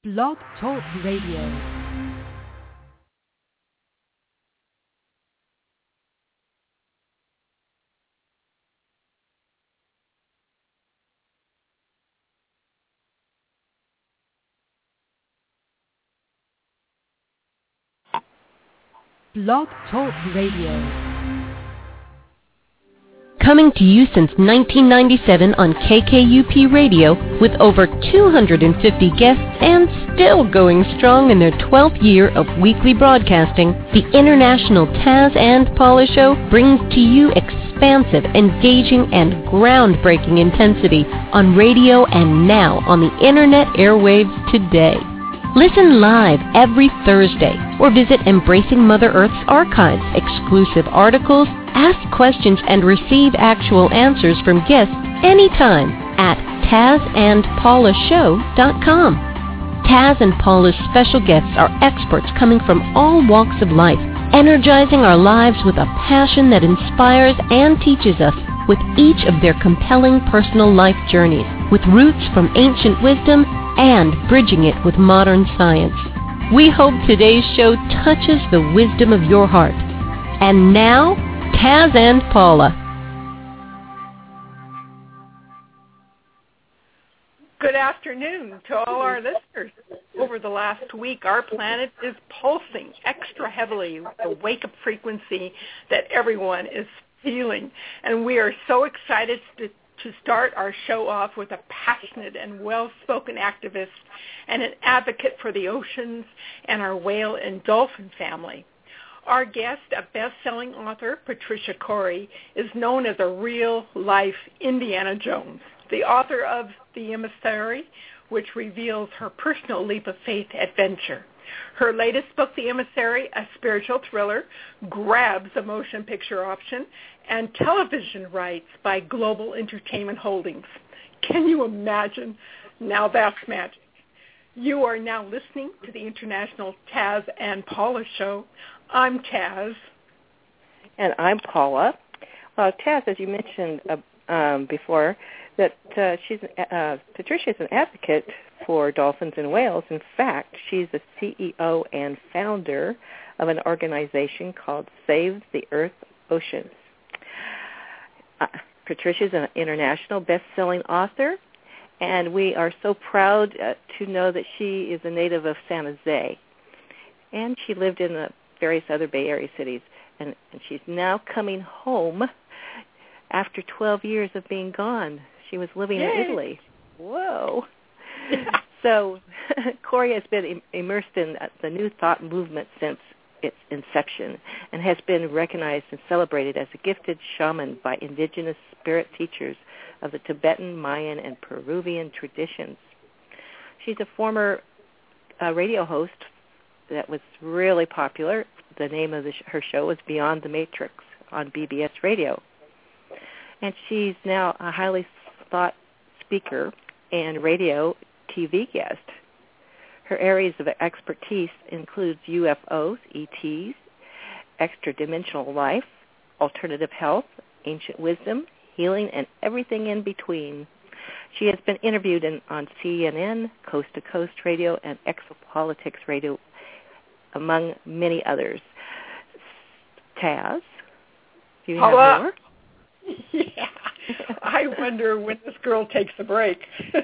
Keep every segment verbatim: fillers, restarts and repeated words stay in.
Blog Talk Radio. Blog Talk Radio. Coming to you since nineteen ninety-seven on K K U P Radio with over two hundred fifty guests and still going strong in their twelfth year of weekly broadcasting, the International Taz and Paula Show brings to you expansive, engaging, and groundbreaking intensity on radio and now on the Internet airwaves today. Listen live every Thursday or visit Embracing Mother Earth's archives, exclusive articles, ask questions, and receive actual answers from guests anytime at taz and paula show dot com. Taz and Paula's special guests are experts coming from all walks of life, energizing our lives with a passion that inspires and teaches us with each of their compelling personal life journeys, with roots from ancient wisdom and bridging it with modern science. We hope today's show touches the wisdom of your heart. And now, Taz and Paula. Good afternoon to all our listeners. Over the last week, our planet is pulsing extra heavily with the wake-up frequency that everyone is feeling. And we are so excited to to start our show off with a passionate and well-spoken activist and an advocate for the oceans and our whale and dolphin family. Our guest, a best-selling author, Patricia Cori, is known as a real-life Indiana Jones, the author of The Emissary, which reveals her personal leap of faith adventure. Her latest book, The Emissary, a spiritual thriller, grabs a motion picture option and television rights by Global Entertainment Holdings. Can you imagine? Now that's magic. You are now listening to the International Taz and Paula Show. I'm Taz. And I'm Paula. Well, Taz, as you mentioned uh, um, before, that uh, she's uh, Patricia is an advocate for dolphins and whales. In fact, she's the C E O and founder of an organization called Save the Earth Oceans. Uh, Patricia is an international best-selling author, and we are so proud uh, to know that she is a native of San Jose. And she lived in the various other Bay Area cities, and, and she's now coming home after twelve years of being gone. She was living Yay. in Italy. Whoa. So Cori has been im- immersed in the New Thought movement since its inception and has been recognized and celebrated as a gifted shaman by indigenous spirit teachers of the Tibetan, Mayan, and Peruvian traditions. She's a former uh, radio host that was really popular. The name of the sh- her show was Beyond the Matrix on B B S Radio. And she's now a highly thought speaker and radio T V guest. Her areas of expertise includes U F Os, E Ts, extra-dimensional life, alternative health, ancient wisdom, healing, and everything in between. She has been interviewed in, on C N N, Coast to Coast Radio, and Exopolitics Radio, among many others. Taz, do you have Paula. more? Yeah. I wonder when this girl takes a break.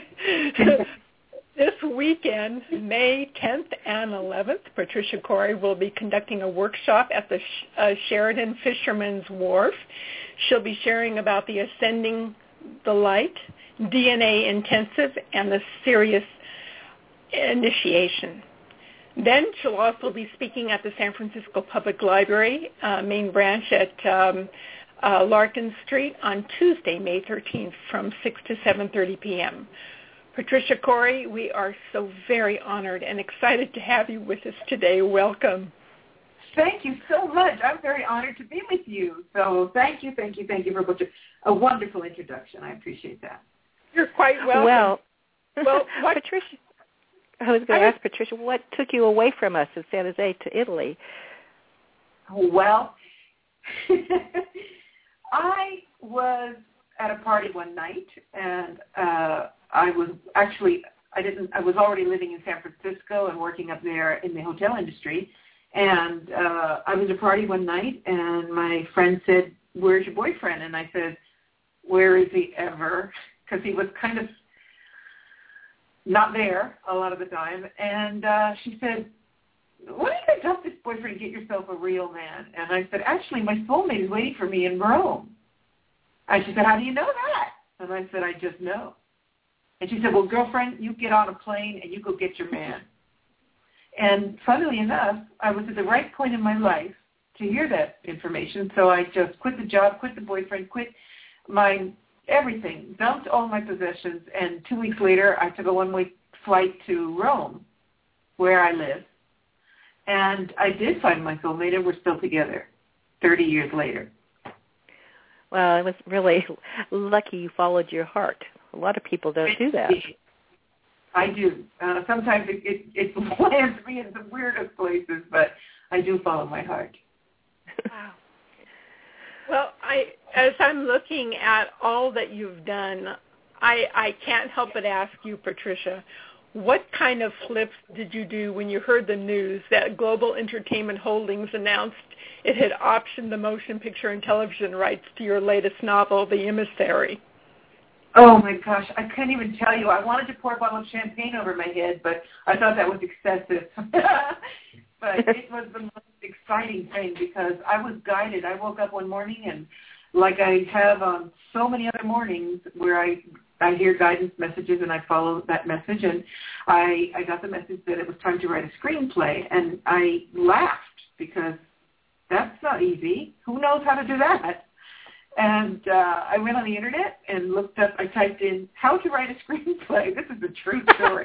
This weekend, May tenth and eleventh, Patricia Cori will be conducting a workshop at the uh, Sheridan Fisherman's Wharf. She'll be sharing about the Ascending the Light, D N A Intensive, and the Sirius Initiation. Then she'll also be speaking at the San Francisco Public Library, uh, main branch at um, uh, Larkin Street on Tuesday, May thirteenth from six to seven thirty p.m. Patricia Cori, we are so very honored and excited to have you with us today. Welcome. Thank you so much. I'm very honored to be with you. So thank you, thank you, thank you for such a, a wonderful introduction. I appreciate that. You're quite welcome. Well, well what, Patricia, I was going to ask Patricia, what took you away from us in San Jose to Italy? Well, I was at a party one night, and uh, I was actually I didn't. I was already living in San Francisco and working up there in the hotel industry. And uh, I was at a party one night, and my friend said, "Where's your boyfriend?" And I said, "Where is he ever?" Because he was kind of not there a lot of the time. And uh, she said, "Why don't you dump this boyfriend and get yourself a real man?" And I said, "Actually, my soulmate is waiting for me in Rome." And she said, "How do you know that?" And I said, "I just know." And she said, "Well, girlfriend, you get on a plane and you go get your man." And funnily enough, I was at the right point in my life to hear that information. So I just quit the job, quit the boyfriend, quit my everything, dumped all my possessions. And two weeks later, I took a one-way flight to Rome, where I live. And I did find my soulmate, and we're still together thirty years later. Well, it was really lucky you followed your heart. A lot of people don't do that. I do. Uh, sometimes it, it, it lands me in the weirdest places, but I do follow my heart. Wow. Well, I, as I'm looking at all that you've done, I, I can't help but ask you, Patricia, what kind of flips did you do when you heard the news that Global Entertainment Holdings announced it had optioned the motion picture and television rights to your latest novel, The Emissary? Oh, my gosh, I can't even tell you. I wanted to pour a bottle of champagne over my head, but I thought that was excessive. But it was the most exciting thing because I was guided. I woke up one morning, and like I have on so many other mornings where I I hear guidance messages and I follow that message, and I, I got the message that it was time to write a screenplay, and I laughed because that's not easy. Who knows how to do that? And uh, I went on the internet and looked up, I typed in, how to write a screenplay. This is a true story.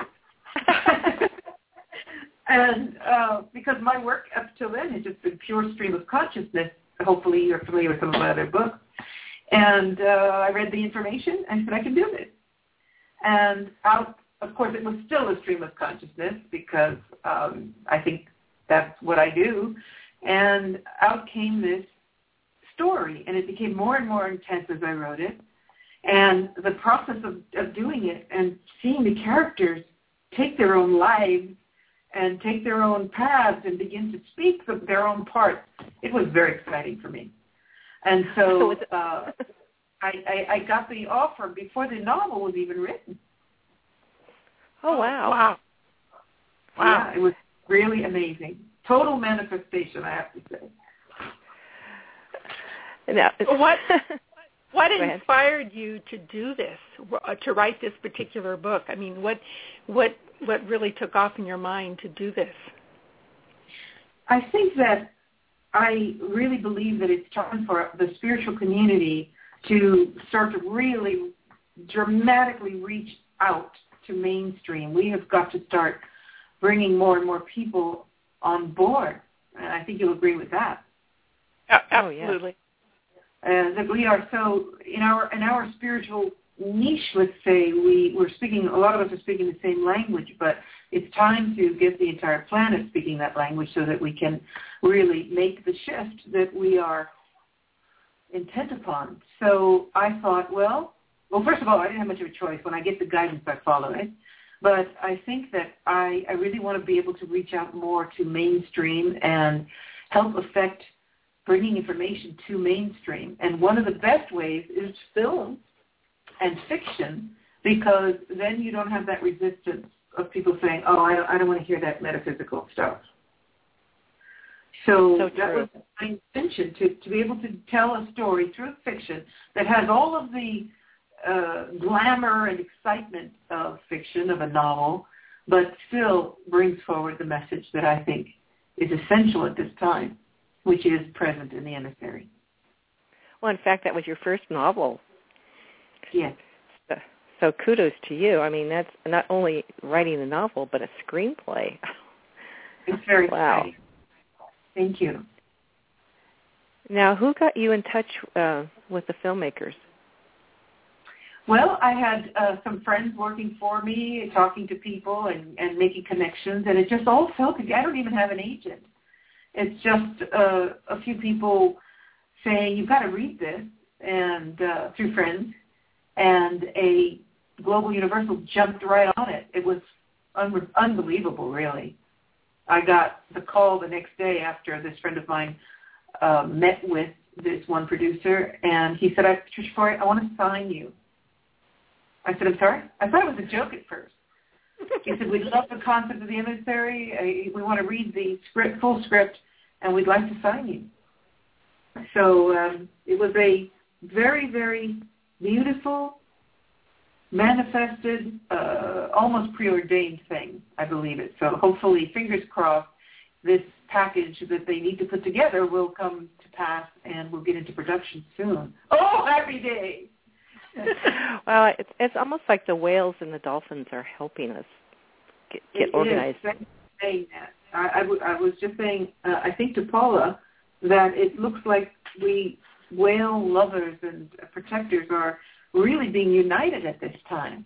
and uh, because my work up till then had just been pure stream of consciousness. Hopefully you're familiar with some of my other books. And uh, I read the information and said, I can do this. And out, of course, it was still a stream of consciousness because um, I think that's what I do. And out came this story, and it became more and more intense as I wrote it. And the process of, of doing it and seeing the characters take their own lives and take their own paths and begin to speak the, their own parts, it was very exciting for me. And so uh, I, I, I got the offer before the novel was even written. Oh, wow. Wow. Wow. Yeah, it was really amazing. Total manifestation, I have to say. Now, what what inspired you to do this, uh, to write this particular book? I mean, what what what really took off in your mind to do this? I think that I really believe that it's time for the spiritual community to start to really dramatically reach out to mainstream. We have got to start bringing more and more people on board, and I think you'll agree with that. Uh, absolutely. Uh, that we are so in our in our spiritual niche, let's say, we we're speaking. A lot of us are speaking the same language, but it's time to get the entire planet speaking that language so that we can really make the shift that we are intent upon. So I thought, well, well, first of all, I didn't have much of a choice. When I get the guidance, I follow it. But I think that I, I really want to be able to reach out more to mainstream and help affect bringing information to mainstream. And one of the best ways is film and fiction, because then you don't have that resistance of people saying, oh, I don't, I don't want to hear that metaphysical stuff. So, so that was my intention, to, to be able to tell a story through fiction that has all of the uh, glamour and excitement of fiction, of a novel, but still brings forward the message that I think is essential at this time, which is present in The Emissary. Well, in fact, that was your first novel. Yes. So, so kudos to you. I mean, that's not only writing a novel, but a screenplay. It's very wow. exciting. Thank you. Now, who got you in touch uh, with the filmmakers? Well, I had uh, some friends working for me, talking to people and, and making connections, and it just all fell together. I don't even have an agent. It's just uh, a few people saying, you've got to read this, and uh, through friends, and a Global Universal jumped right on it. It was un- unbelievable, really. I got the call the next day after this friend of mine uh, met with this one producer, and he said, Patricia Corey, I want to sign you. I said, I'm sorry? I thought it was a joke at first. He said, we love the concept of the emissary. We want to read the script, full script, and we'd like to sign you. So um, it was a very, very beautiful, manifested, uh, almost preordained thing, I believe it. So hopefully, fingers crossed, this package that they need to put together will come to pass and we'll get into production soon. Oh, happy day! Well, it's, it's almost like the whales and the dolphins are helping us get, get it organized. Is. Saying that. I, I, w- I was just saying, uh, I think to Paula, that it looks like we whale lovers and protectors are really being united at this time.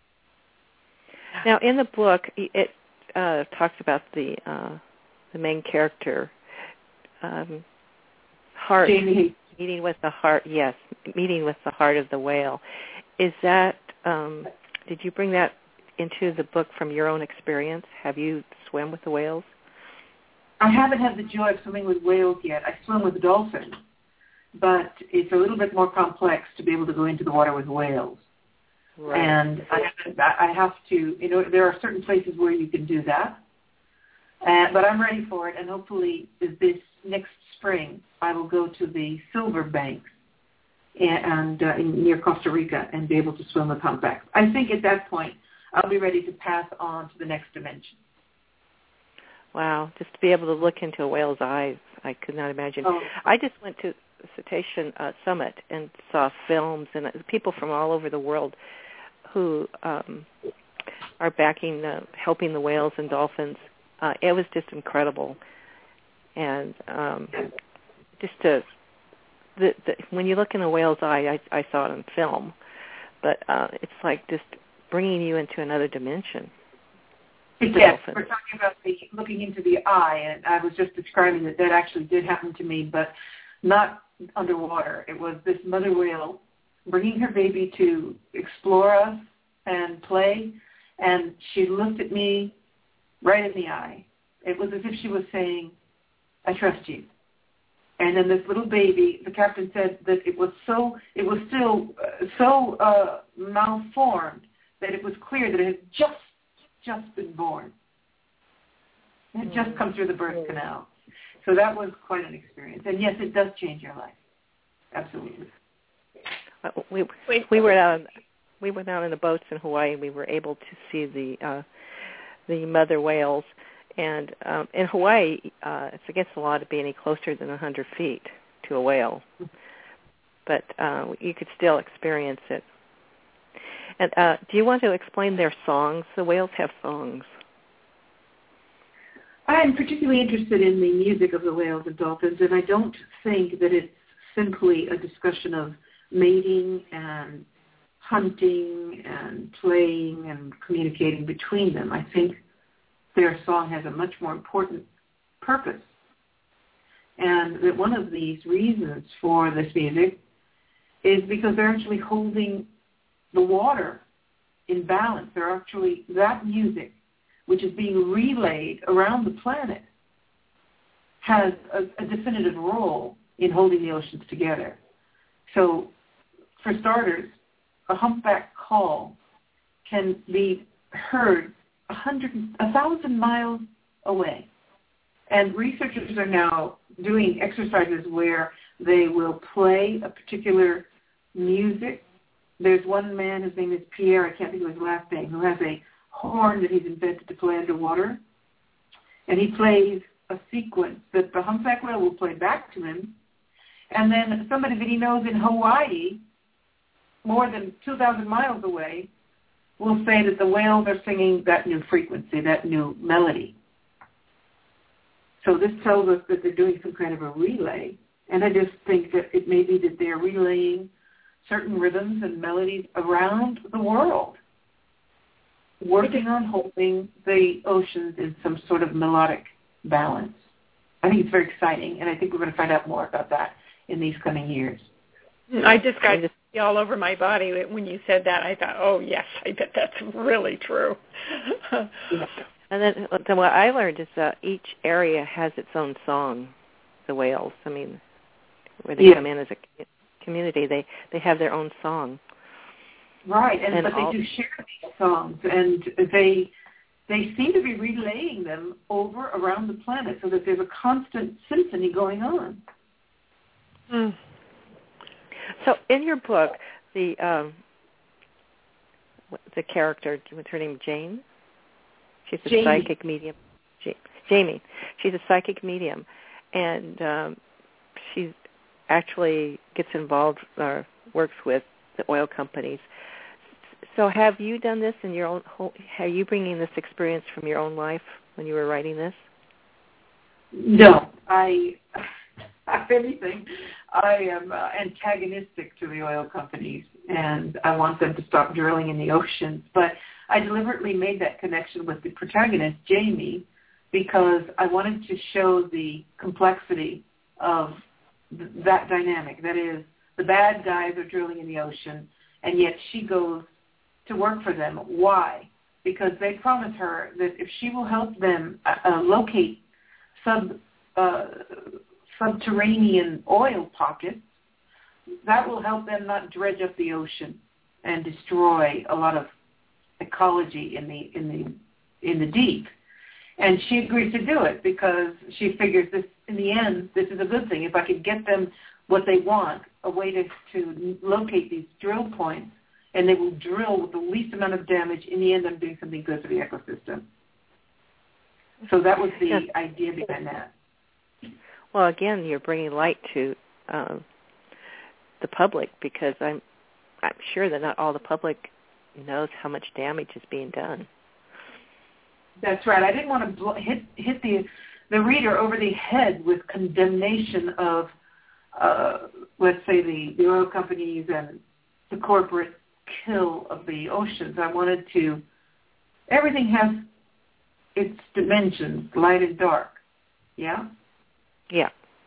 Now, in the book, it uh, talks about the uh, the main character, um, heart, Jamie. meeting with the heart. Yes, meeting with the heart of the whale. Is that? Um, did you bring that into the book from your own experience? Have you swam with the whales? I haven't had the joy of swimming with whales yet. I swim with dolphins, but it's a little bit more complex to be able to go into the water with whales. Right. And I, I have to, you know, there are certain places where you can do that. Uh, but I'm ready for it, and hopefully this next spring I will go to the Silver Banks and, and uh, in, near Costa Rica and be able to swim with humpbacks. I think at that point I'll be ready to pass on to the next dimension. Wow, just to be able to look into a whale's eyes, I could not imagine. Oh. I just went to the Cetacean uh, Summit and saw films and uh, people from all over the world who um, are backing, uh, helping the whales and dolphins. Uh, it was just incredible. And um, just to, the, the, when you look in a whale's eye, I, I saw it on film, but uh, it's like just bringing you into another dimension. Yes, we're talking about the looking into the eye, and I was just describing that that actually did happen to me, but not underwater. It was this mother whale bringing her baby to explore us and play, and she looked at me right in the eye. It was as if she was saying, I trust you. And then this little baby, the captain said that it was so, it was still uh, so uh, malformed that it was clear that it had just just been born. It had just come through the birth canal. So that was quite an experience. And yes, it does change your life. Absolutely. Uh, we we were out we went out in the boats in Hawaii. We were able to see the uh, the mother whales. And um, in Hawaii, uh, it's against the law to be any closer than one hundred feet to a whale. But uh, you could still experience it. And uh, do you want to explain their songs? The whales have songs. I'm particularly interested in the music of the whales and dolphins, and I don't think that it's simply a discussion of mating and hunting and playing and communicating between them. I think their song has a much more important purpose. And that one of these reasons for this music is because they're actually holding the water in balance. They're actually, that music, which is being relayed around the planet, has a, a definitive role in holding the oceans together. So, for starters, a humpback call can be heard a hundred, a thousand miles away. And researchers are now doing exercises where they will play a particular music. There's one man, his name is Pierre, I can't think of his last name, who has a horn that he's invented to play underwater. And he plays a sequence that the humpback whale will play back to him. And then somebody that he knows in Hawaii, more than two thousand miles away, will say that the whales are singing that new frequency, that new melody. So this tells us that they're doing some kind of a relay. And I just think that it may be that they're relaying certain rhythms and melodies around the world, working on holding the oceans in some sort of melodic balance. I think it's very exciting, and I think we're going to find out more about that in these coming years. I just got all over my body when you said that. I thought, oh, yes, I bet that's really true. Yeah. And then, then what I learned is that each area has its own song, the whales. I mean, where they yeah. come in as a community, they, they have their own song. Right, and, and but all, they do share these songs, and they they seem to be relaying them over around the planet so that there's a constant symphony going on. Mm. So in your book, the um, the character, what's her name, Jane? She's a Jamie. psychic medium. Jamie. She's a psychic medium, and um, she actually gets involved or works with the oil companies. So have you done this in your own, are you bringing this experience from your own life when you were writing this? No, I, if anything, I am uh, antagonistic to the oil companies, and I want them to stop drilling in the oceans. But I deliberately made that connection with the protagonist, Jamie, because I wanted to show the complexity of th- that dynamic. That is, the bad guys are drilling in the ocean, and yet she goes to work for them. Why? Because they promise her that if she will help them uh, locate sub uh, subterranean oil pockets, that will help them not dredge up the ocean and destroy a lot of ecology in the in the in the deep. And she agrees to do it because she figures this, in the end, this is a good thing. If I could get them what they want, a way to, to locate these drill points, and they will drill with the least amount of damage, in the end I'm doing something good for the ecosystem. So that was the yes. idea behind that. Well, again, you're bringing light to um, the public, because I'm I'm sure that not all the public knows how much damage is being done. That's right. I didn't want to bl- hit hit the the reader over the head with condemnation of, uh, let's say, the, the oil companies and the corporate kill of the oceans. I wanted to, everything has its dimensions, light and dark. Yeah? Yeah.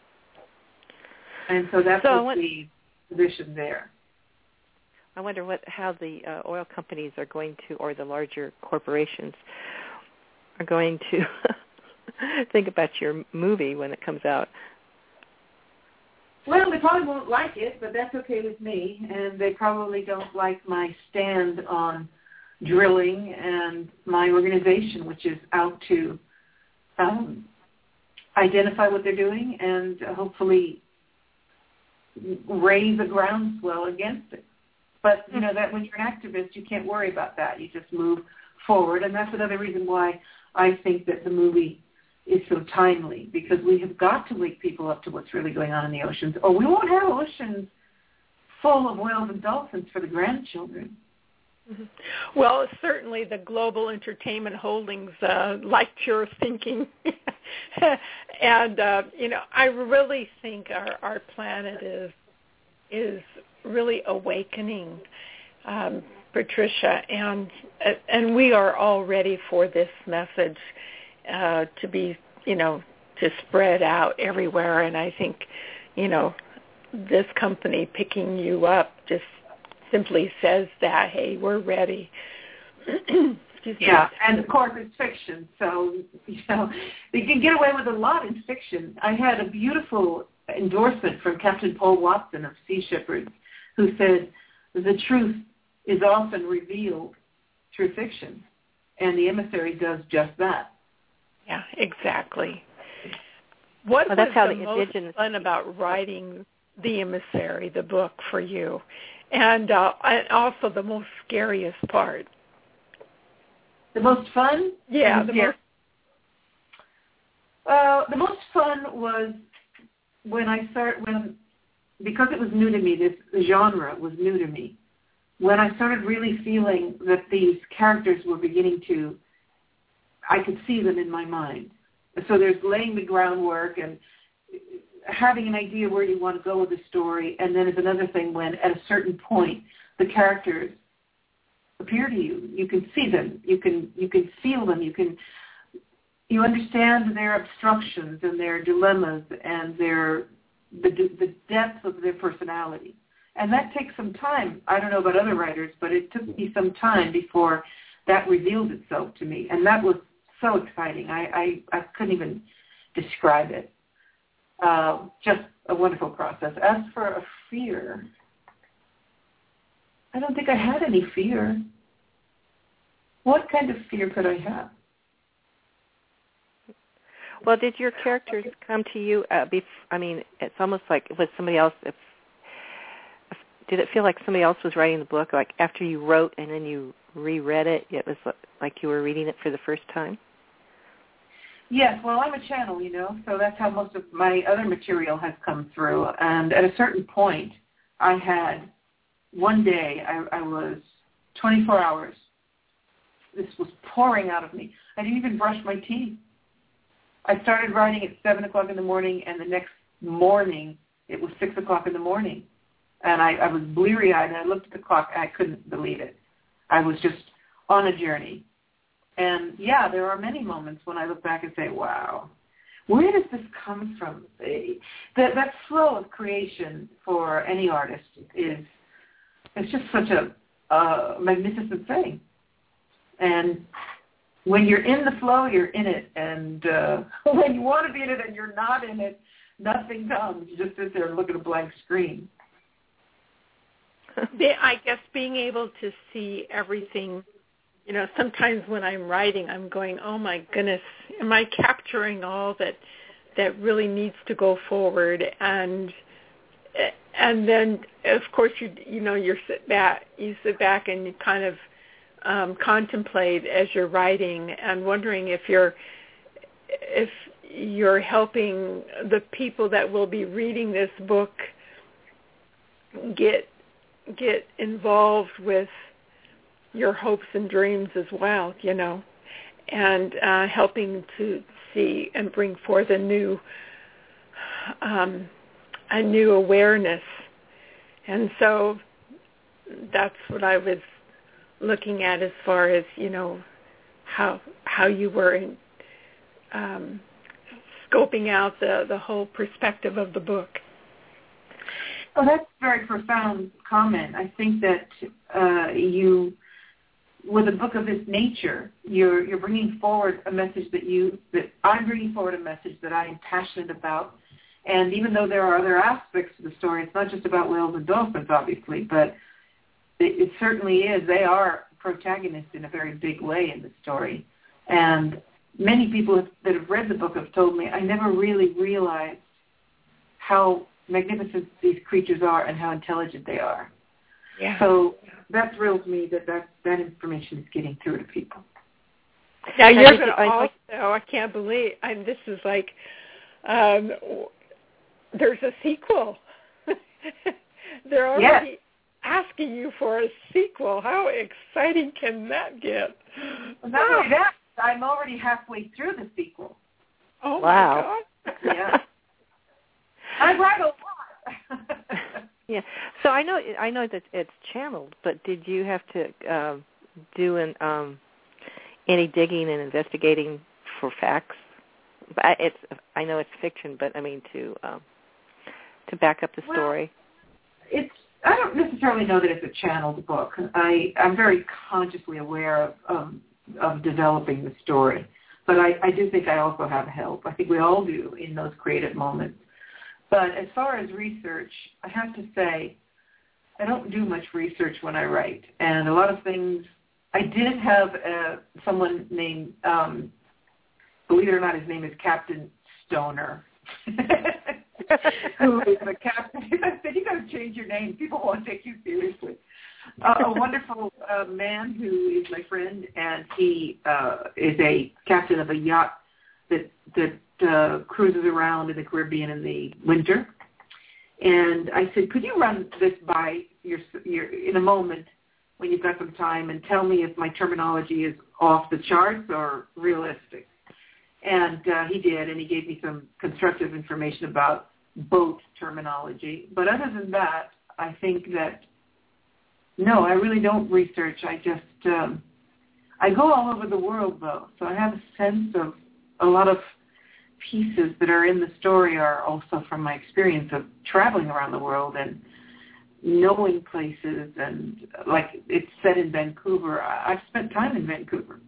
And so that's so what the position there. I wonder what how the uh, oil companies are going to, or the larger corporations, are going to think about your movie when it comes out. Well, they probably won't like it, but that's okay with me. And they probably don't like my stand on drilling and my organization, which is out to um, identify what they're doing and hopefully raise a groundswell against it. But, you know, that when you're an activist, you can't worry about that. You just move forward. And that's another reason why I think that the movie is so timely, because we have got to wake people up to what's really going on in the oceans, or we won't have oceans full of whales and dolphins for the grandchildren. Mm-hmm. Well, certainly the Global Entertainment Holdings uh, liked your thinking. and, uh, you know, I really think our, our planet is is really awakening, um, Patricia, and and we are all ready for this message uh, to be, you know, to spread out everywhere. And I think, you know, this company picking you up just simply says that, hey, we're ready. Yeah, and of course it's fiction, so, you know, they can get away with a lot in fiction. I had a beautiful endorsement from Captain Paul Watson of Sea Shepherds, who said the truth is often revealed through fiction, and the emissary does just that. Yeah, exactly. What well, was that's how the, the most indigenous fun about writing The Emissary, the book, for you? And, uh, and also the most scariest part? The most fun? Yeah, the most... Uh, the most fun was when I started, when, because it was new to me, this genre was new to me, when I started really feeling that these characters were beginning to, I could see them in my mind. So there's laying the groundwork and having an idea where you want to go with the story, and then it's another thing when at a certain point the characters appear to you. You can see them. You can you can feel them. You can you understand their obstructions and their dilemmas and their the the depth of their personality. And that takes some time. I don't know about other writers, but it took me some time before that revealed itself to me. And that was so exciting. I, I, I couldn't even describe it. Uh, just a wonderful process. As for a fear, I don't think I had any fear. What kind of fear could I have? Well, did your characters come to you? Uh, bef- I mean, it's almost like it was somebody else. If, if, did it feel like somebody else was writing the book? Like after you wrote and then you reread it, it was like you were reading it for the first time? Yes, well, I'm a channel, you know, so that's how most of my other material has come through. And at a certain point, I had one day, I, I was twenty-four hours. This was pouring out of me. I didn't even brush my teeth. I started writing at seven o'clock in the morning, and the next morning it was six o'clock in the morning. And I, I was bleary-eyed, and I looked at the clock, and I couldn't believe it. I was just on a journey. And, yeah, there are many moments when I look back and say, wow, where does this come from? That, that flow of creation for any artist is it's just such a uh, magnificent thing. And when you're in the flow, you're in it. And uh, when you want to be in it and you're not in it, nothing comes. You just sit there and look at a blank screen. I guess being able to see everything, you know, sometimes when I'm writing, I'm going, oh, my goodness, am I capturing all that that really needs to go forward? And and then, of course, you you know, you sit back, you sit back and you kind of um, contemplate as you're writing and wondering if you're if you're helping the people that will be reading this book get get involved with your hopes and dreams as well, you know, and uh, helping to see and bring forth a new um, a new awareness. And so that's what I was looking at as far as, you know, how how you were in, um, scoping out the, the whole perspective of the book. Oh, that's a very profound comment. I think that uh, you, with a book of this nature, you're you're bringing forward a message that you that I'm bringing forward a message that I am passionate about. And even though there are other aspects to the story, it's not just about whales and dolphins, obviously, but it, it certainly is. They are protagonists in a very big way in the story. And many people that have read the book have told me I never really realized how magnificent these creatures are and how intelligent they are. Yeah. So that thrills me that that, that information is getting through to people. Now you're going to also, I can't believe, I, this is like, um, there's a sequel. They're already yes. asking you for a sequel. How exciting can that get? Not only that, I'm already halfway through the sequel. Oh, wow. my God. Yeah. I write a lot. Yeah. So I know I know that it's channeled, but did you have to um, do an, um, any digging and investigating for facts? It's I know it's fiction, but I mean to um, to back up the story. Well, it's I don't necessarily know that it's a channeled book. I I'm very consciously aware of um, of developing the story, but I, I do think I also have help. I think we all do in those creative moments. But as far as research, I have to say, I don't do much research when I write. And a lot of things, I did have uh, someone named, um, believe it or not, his name is Captain Stoner, who is the captain. I said, you got to change your name. People won't take you seriously. Uh, a wonderful uh, man who is my friend, and he uh, is a captain of a yacht that that uh, cruises around in the Caribbean in the winter. And I said, could you run this by your, your in a moment when you've got some time and tell me if my terminology is off the charts or realistic? And uh, he did, and he gave me some constructive information about boat terminology. But other than that, I think that, no, I really don't research. I just, um, I go all over the world, though, so I have a sense of a lot of pieces that are in the story are also from my experience of traveling around the world and knowing places, and like it's set in Vancouver. I've spent time in Vancouver.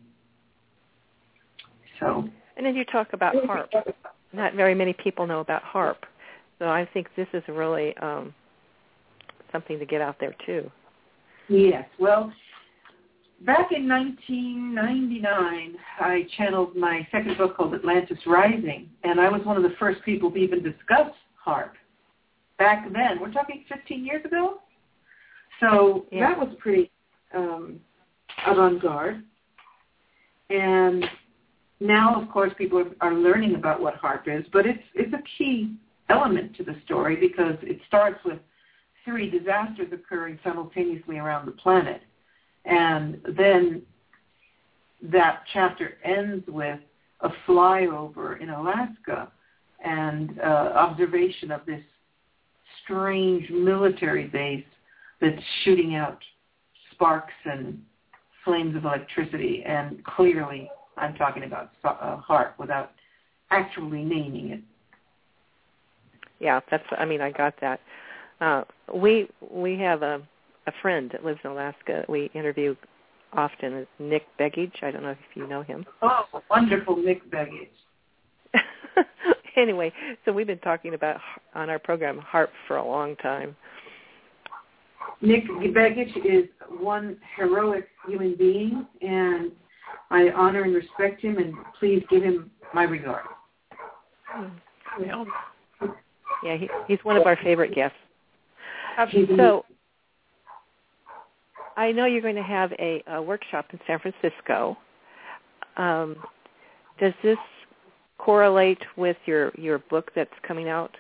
So. And then you talk about HAARP. Not very many people know about HAARP. So I think this is really um, something to get out there too. Yes. Well, back in nineteen ninety-nine, I channeled my second book called Atlantis Rising, and I was one of the first people to even discuss HAARP. Back then, we're talking fifteen years ago, so yeah. That was pretty um, avant-garde. And now, of course, people are learning about what HAARP is, but it's it's a key element to the story because it starts with three disasters occurring simultaneously around the planet. And then that chapter ends with a flyover in Alaska and uh, observation of this strange military base that's shooting out sparks and flames of electricity. And clearly, I'm talking about uh, HAARP without actually naming it. Yeah, that's. I mean, I got that. Uh, we we have a a friend that lives in Alaska that we interview often, Nick Begich. I don't know if you know him. Oh, wonderful Nick Begich. Anyway, so we've been talking about on our program HAARP for a long time. Nick Begich is one heroic human being, and I honor and respect him, and please give him my regard. Yeah, yeah he, he's one of our favorite guests. So I know you're going to have a, a workshop in San Francisco. Um, does this correlate with your, your book that's coming out?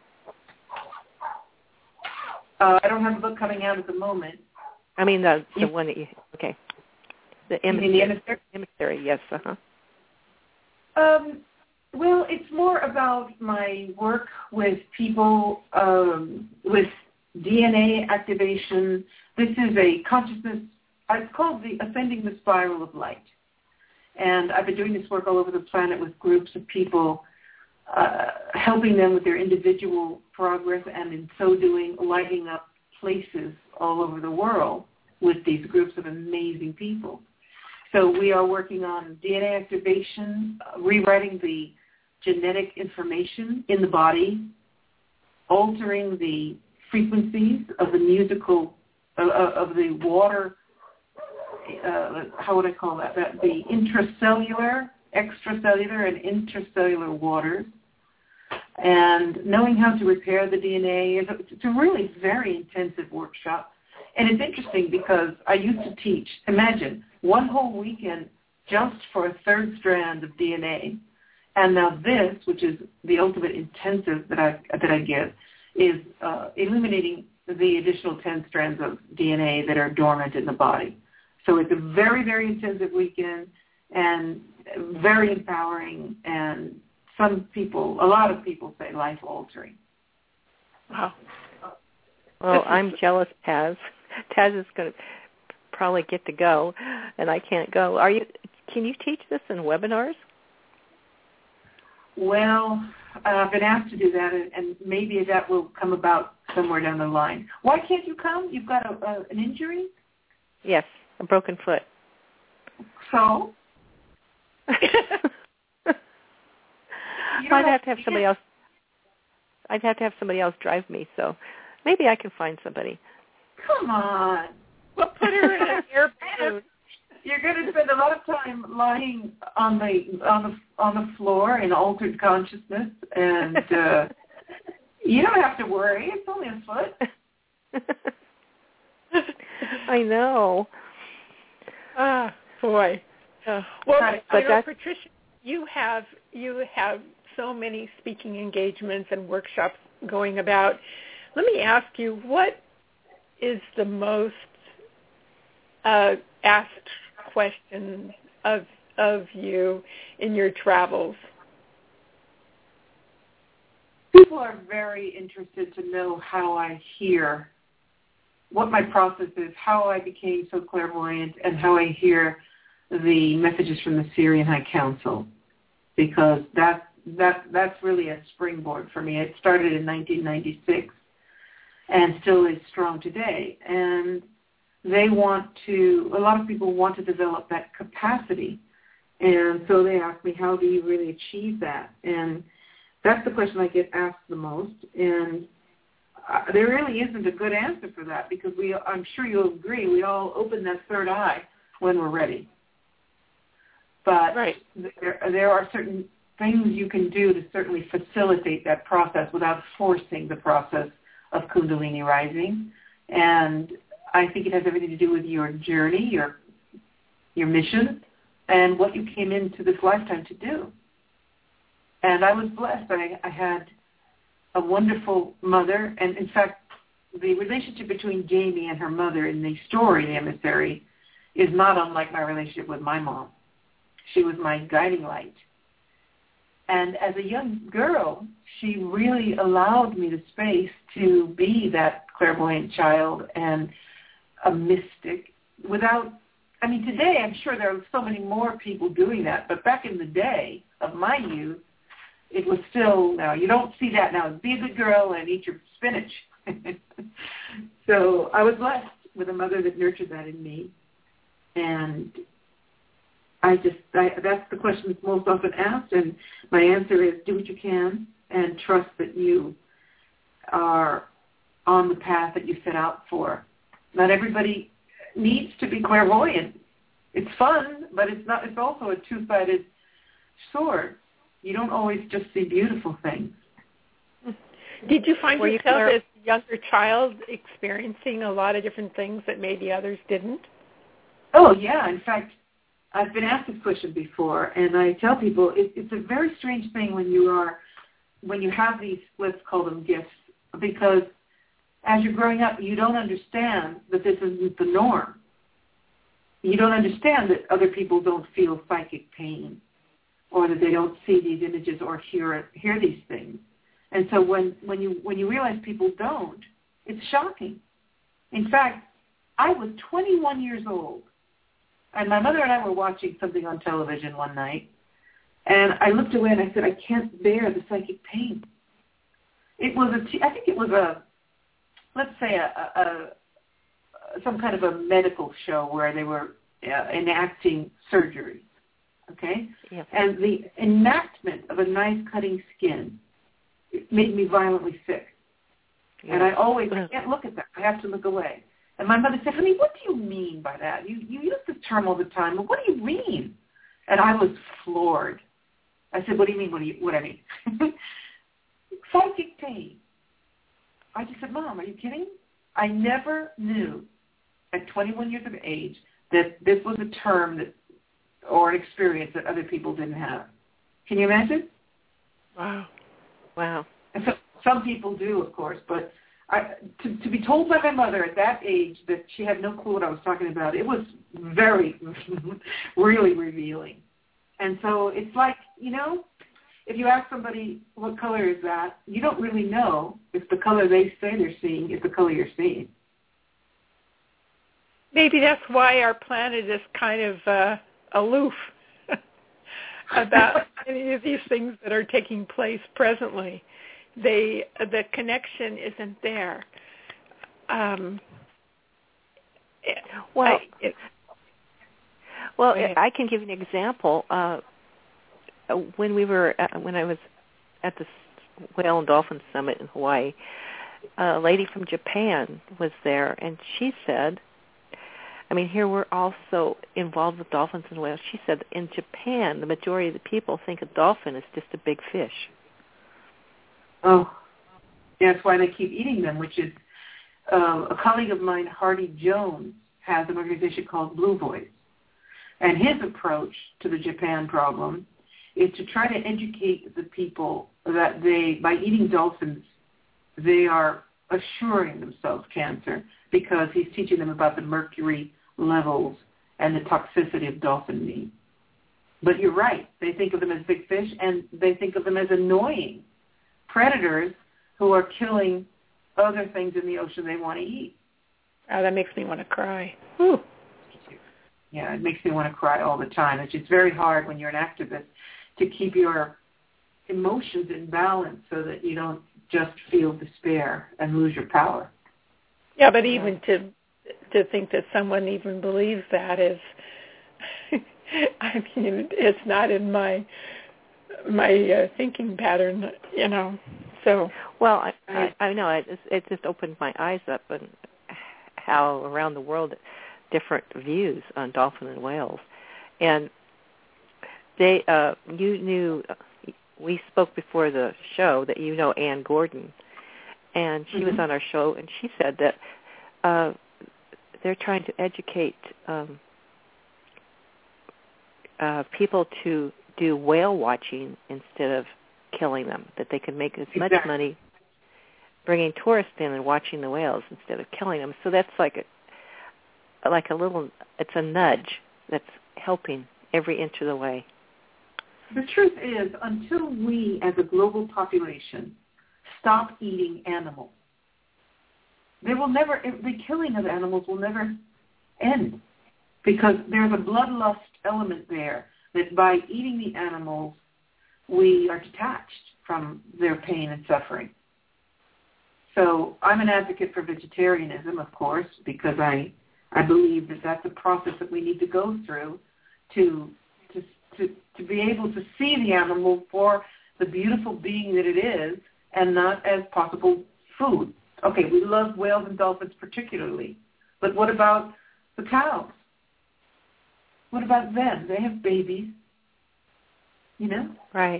Uh, I don't have a book coming out at the moment. I mean the the you, one that you okay. The emissary. The emissary? Emissary, yes, uh-huh. Um, well, it's more about my work with people um, with D N A activation. This is a consciousness, it's called the Ascending the Spiral of Light. And I've been doing this work all over the planet with groups of people, uh, helping them with their individual progress, and in so doing, lighting up places all over the world with these groups of amazing people. So we are working on D N A activation, uh, rewriting the genetic information in the body, altering the frequencies of the musical, uh, of the water, uh, how would I call that, that the intracellular, extracellular, and intercellular waters, and knowing how to repair the D N A. It's a really very intensive workshop. And it's interesting because I used to teach, imagine, one whole weekend just for a third strand of D N A. And now this, which is the ultimate intensive that I, that I give, is uh, illuminating the additional ten strands of D N A that are dormant in the body. So it's a very, very intensive weekend and very empowering, and some people, a lot of people say life-altering. Wow. Well, I'm jealous, Taz. Taz is going to probably get to go, and I can't go. Are you? Can you teach this in webinars? Well, uh, I've been asked to do that, and, and maybe that will come about somewhere down the line. Why can't you come? You've got a, a, an injury? Yes, a broken foot. So? I'd have to have somebody else. I'd have to have somebody else drive me, so maybe I can find somebody. Come on. We'll put her in an airplane. You're going to spend a lot of time lying on the on the on the floor in altered consciousness, and uh, you don't have to worry. It's only a foot. I know. Ah, boy. Uh, well, but you know, Patricia, you have you have so many speaking engagements and workshops going about. Let me ask you, what is the most uh, asked question of of you in your travels? People are very interested to know how I hear, what my process is, how I became so clairvoyant, and how I hear the messages from the Syrian High Council, because that that that's really a springboard for me. It started in nineteen ninety-six, and still is strong today. And they want to, a lot of people want to develop that capacity. And so they ask me, how do you really achieve that? And that's the question I get asked the most. And uh, there really isn't a good answer for that, because we, I'm sure you'll agree, we all open that third eye when we're ready. But right. there, there are certain things you can do to certainly facilitate that process without forcing the process of Kundalini rising. And I think it has everything to do with your journey, your your mission, and what you came into this lifetime to do. And I was blessed. I, I had a wonderful mother. And, in fact, the relationship between Jamie and her mother in the story, The Emissary, is not unlike my relationship with my mom. She was my guiding light. And as a young girl, she really allowed me the space to be that clairvoyant child and a mystic without, I mean, today I'm sure there are so many more people doing that, but back in the day of my youth, it was still, now you don't see that now. Be a good girl and eat your spinach. So I was blessed with a mother that nurtured that in me. And I just, I, that's the question that's most often asked, and my answer is do what you can and trust that you are on the path that you set out for. Not everybody needs to be clairvoyant. It's fun, but it's not. It's also a two-sided sword. You don't always just see beautiful things. Did you find Were yourself you as a younger child experiencing a lot of different things that maybe others didn't? Oh, yeah. In fact, I've been asked this question before, and I tell people it, it's a very strange thing when you are, when you have these, let's call them gifts, because as you're growing up, you don't understand that this isn't the norm. You don't understand that other people don't feel psychic pain, or that they don't see these images or hear hear these things. And so when, when you when you realize people don't, it's shocking. In fact, I was twenty-one years old, and my mother and I were watching something on television one night, and I looked away and I said, I can't bear the psychic pain. It was a, I think it was a, let's say a, a, a some kind of a medical show where they were uh, enacting surgery, okay? Yeah. And the enactment of a knife cutting skin made me violently sick. Yeah. And I always, I can't look at that. I have to look away. And my mother said, honey, what do you mean by that? You you use this term all the time. Well, what do you mean? And I was floored. I said, what do you mean? What do you, what I mean? Psychic pain. I just said, Mom, are you kidding? I never knew at twenty-one years of age that this was a term that, or an experience that other people didn't have. Can you imagine? Wow. Wow. And so some people do, of course, but I, to, to be told by my mother at that age that she had no clue what I was talking about, it was very, really revealing. And so it's like, you know, if you ask somebody what color is that, you don't really know if the color they say they're seeing is the color you're seeing. Maybe that's why our planet is kind of uh, aloof about any of these things that are taking place presently. They, the connection isn't there. Um, well, I, it, well, I can give you an example. Uh, when we were, at, when I was at the Whale and Dolphin Summit in Hawaii, a lady from Japan was there, and she said, I mean, here we're also involved with dolphins and whales. She said in Japan, the majority of the people think a dolphin is just a big fish. Oh, that's why they keep eating them, which is uh, a colleague of mine, Hardy Jones, has an organization called Blue Voice. And his approach to the Japan problem is to try to educate the people that they, by eating dolphins, they are assuring themselves cancer, because he's teaching them about the mercury levels and the toxicity of dolphin meat. But you're right. They think of them as big fish, and they think of them as annoying predators who are killing other things in the ocean they want to eat. Oh, that makes me want to cry. Whew. Yeah, it makes me want to cry all the time. It's just very hard when you're an activist to keep your emotions in balance so that you don't just feel despair and lose your power. Yeah, but even to to think that someone even believes that is, I mean, it's not in my my uh, thinking pattern, you know. So well, I I, I know it just, it just opened my eyes up on how around the world different views on dolphin and whales, and they uh, you knew we spoke before the show that you know Ann Gordon, and she mm-hmm. was on our show, and she said that uh, they're trying to educate um, uh, people to do whale watching instead of killing them, that they can make as much exactly. money bringing tourists in and watching the whales instead of killing them. So that's like a, like a little, it's a nudge that's helping every inch of the way. The truth is, until we as a global population stop eating animals, there will never, the killing of animals will never end, because there's a bloodlust element there that by eating the animals, we are detached from their pain and suffering. So I'm an advocate for vegetarianism, of course, because I I believe that that's a process that we need to go through to to to, to be able to see the animal for the beautiful being that it is, and not as possible food. Okay, we love whales and dolphins particularly, but what about the cows? What about them? They have babies, you know? Right.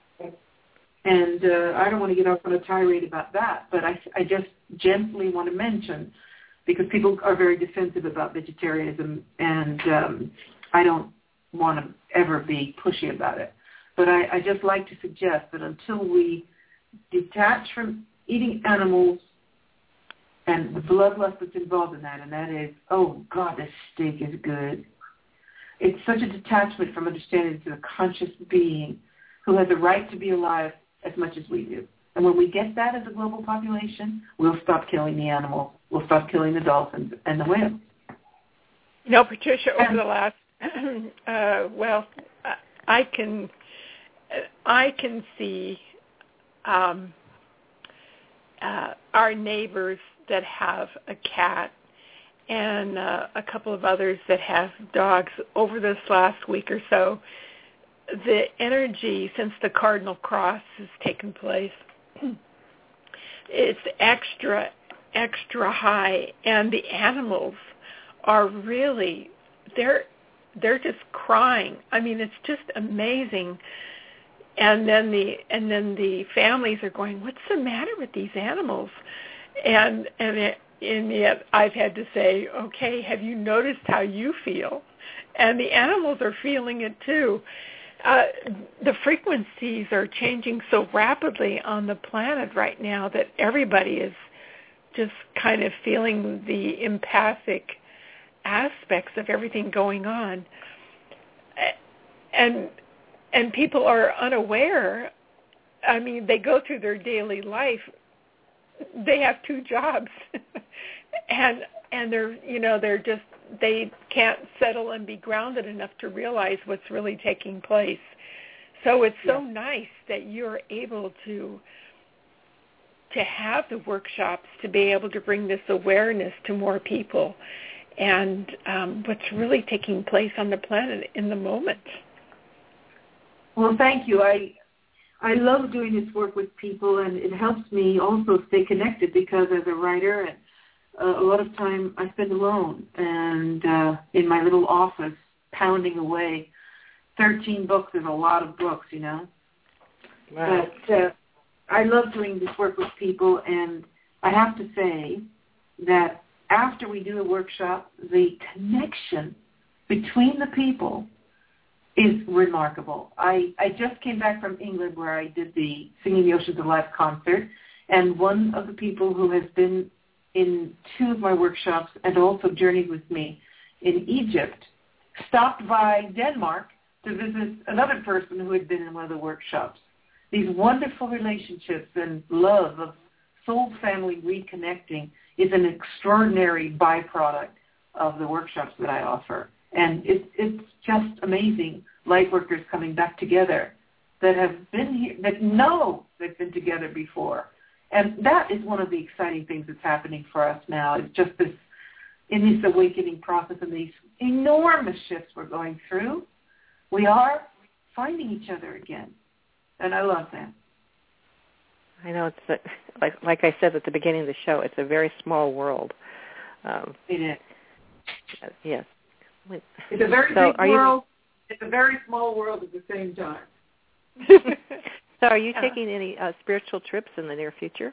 And uh, I don't want to get off on a tirade about that, but I, I just gently want to mention, because people are very defensive about vegetarianism, and um, I don't want to ever be pushy about it. But I, I just like to suggest that until we detach from eating animals and the bloodlust that's involved in that, and that is, oh, God, this steak is good. It's such a detachment from understanding it's a conscious being who has a right to be alive as much as we do. And when we get that as a global population, we'll stop killing the animals. We'll stop killing the dolphins and the whales. You know, Patricia, over the last, uh, well, I can, I can see um, uh, our neighbors that have a cat and uh, a couple of others that have dogs over this last week or so. The energy since the Cardinal Cross has taken place, it's extra, extra high, and the animals are really, they're they're just crying. I mean, it's just amazing. And then the and then the families are going, what's the matter with these animals? And and it, and yet I've had to say, okay, have you noticed how you feel? And the animals are feeling it too. Uh, the frequencies are changing so rapidly on the planet right now that everybody is just kind of feeling the empathic aspects of everything going on. And and people are unaware. I mean, they go through their daily life. They have two jobs. and and they're, you know, they're just, they can't settle and be grounded enough to realize what's really taking place. So it's so yeah. nice that you're able to to have the workshops to be able to bring this awareness to more people and um, what's really taking place on the planet in the moment. Well, thank you. I I love doing this work with people, and it helps me also stay connected, because as a writer, and uh, a lot of time I spend alone and uh, in my little office pounding away. thirteen books is a lot of books, you know. Wow. But uh, I love doing this work with people, and I have to say that after we do a workshop, the connection between the people is remarkable. I, I just came back from England, where I did the Singing the Oceans of Life concert, and one of the people who has been in two of my workshops and also journeyed with me in Egypt stopped by Denmark to visit another person who had been in one of the workshops. These wonderful relationships and love of soul family reconnecting is an extraordinary byproduct of the workshops that I offer. And it, it's just amazing, light workers coming back together that have been here, that know they've been together before, And that is one of the exciting things that's happening for us now. It's just this, in this awakening process and these enormous shifts we're going through, we are finding each other again. And I love that. I know it's a, like like I said at the beginning of the show, it's a very small world. Um, it is. Yes. It's a very so big world. You, it's a very small world at the same time. So are you taking any uh, spiritual trips in the near future?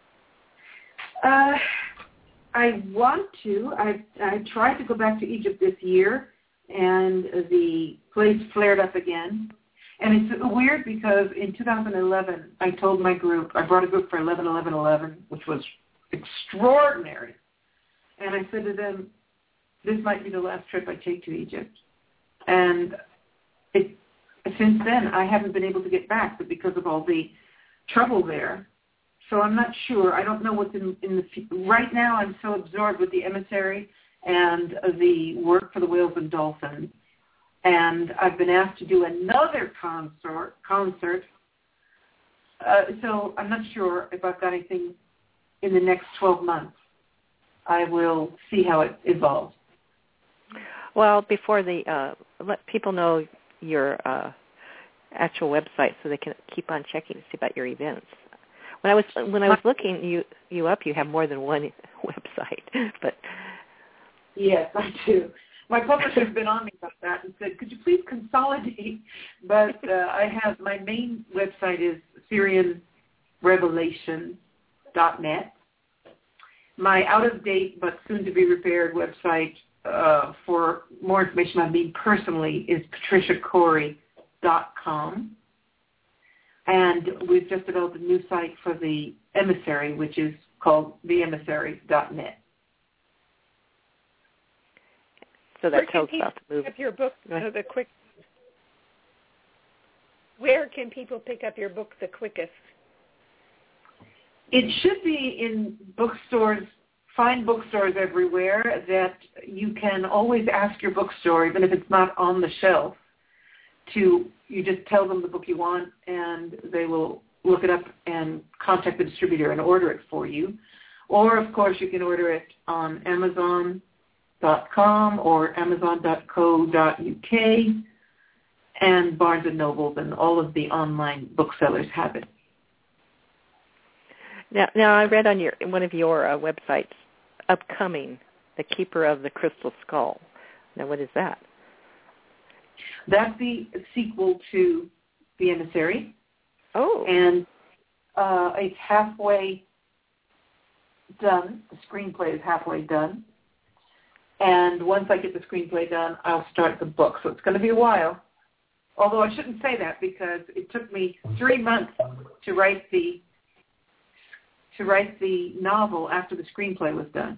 Uh, I want to. I I tried to go back to Egypt this year, and the place flared up again. And it's weird because in two thousand eleven, I told my group, I brought a group for eleven eleven eleven, which was extraordinary. And I said to them, this might be the last trip I take to Egypt. And it, since then, I haven't been able to get back, but because of all the trouble there. So I'm not sure. I don't know what's in, in the right now. I'm so absorbed with the emissary and the work for the whales and dolphins. And I've been asked to do another concert. concert. Uh, so I'm not sure if I've got anything in the next twelve months. I will see how it evolves. Well, before the uh, let people know your uh, actual website so they can keep on checking to see about your events. When I was when I was looking you you up, you have more than one website, but yes, I do. My publisher has been on me about that and said, could you please consolidate? But uh, I have, my main website is Syrian Revelation dot net. My out-of-date but soon-to-be-repaired website uh, for more information on me personally is patricia corey dot com. And we've just developed a new site for the emissary, which is called the emissary dot net. So that Where tells can about the people movie. pick up your book uh, the quick? Where can people pick up your book the quickest? It should be in bookstores, fine bookstores everywhere, that you can always ask your bookstore, even if it's not on the shelf, to, you just tell them the book you want and they will look it up and contact the distributor and order it for you. Or, of course, you can order it on Amazon dot com or amazon dot co dot u k, and Barnes and Noble and all of the online booksellers have it. Now, now I read on your one of your uh, websites, upcoming, The Keeper of the Crystal Skull. Now, what is that? That's the sequel to The Emissary. Oh. And uh, it's halfway done. The screenplay is halfway done. And once I get the screenplay done, I'll start the book. So it's going to be a while. Although I shouldn't say that because it took me three months to write the to write the novel after the screenplay was done.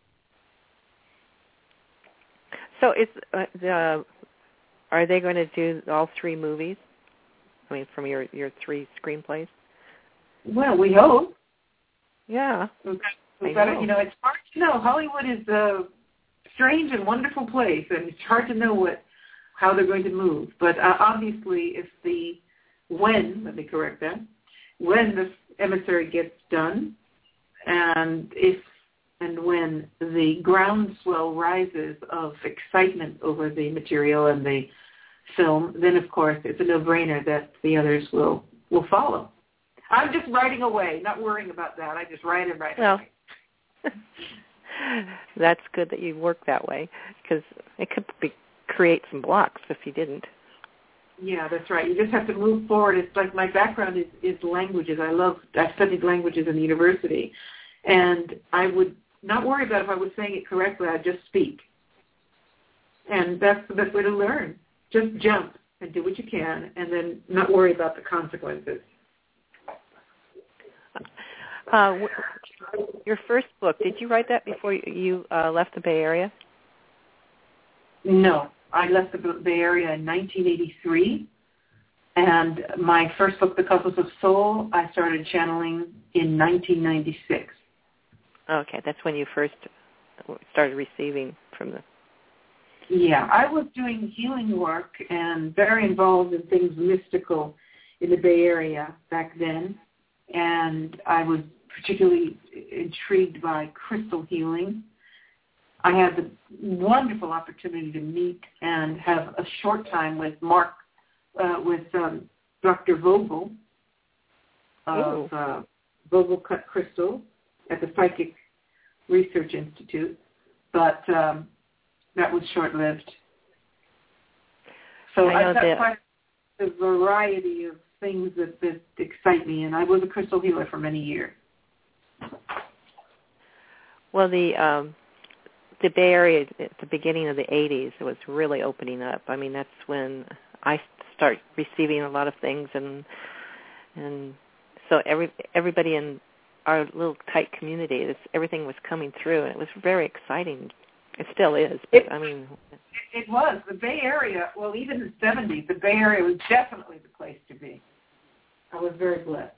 So is uh, the are they going to do all three movies? I mean, from your, your three screenplays? Well, we hope. Yeah. We've we've got to, you know, it's hard to know. Hollywood is a strange and wonderful place, and it's hard to know what how they're going to move. But uh, obviously, if the when, let me correct that, when the emissary gets done, and if and when the groundswell rises of excitement over the material and the film, then of course it's a no-brainer that the others will, will follow. I'm just writing away, not worrying about that. I just write and write and well, write. That's good that you work that way, because it could be, create some blocks if you didn't. Yeah, that's right. You just have to move forward. It's like my background is, is languages. I love, I studied languages in the university, and I would not worry about if I was saying it correctly. I'd just speak. And that's the best way to learn. Just jump and do what you can, and then not worry about the consequences. Uh, your first book, did you write that before you uh, left the Bay Area? No. I left the Bay Area in nineteen eighty-three, and my first book, The Cosmos of Soul, I started channeling in nineteen ninety-six. Okay, that's when you first started receiving from the... Yeah, I was doing healing work and very involved in things mystical in the Bay Area back then, and I was particularly intrigued by crystal healing. I had the wonderful opportunity to meet and have a short time with Mark, uh, with um, Doctor Vogel of uh, Vogel Cut Crystal at the Psychic Research Institute, but um, that was short-lived. So I've got quite a variety of things that, that excite me, and I was a crystal healer for many years. Well, the um, the Bay Area at the beginning of the eighties, it was really opening up. I mean, that's when I start receiving a lot of things, and and so every everybody in our little tight community, it's, everything was coming through, and it was very exciting. It still is, but it, I mean... It was. The Bay Area, well, even in the seventies, the Bay Area was definitely the place to be. I was very blessed.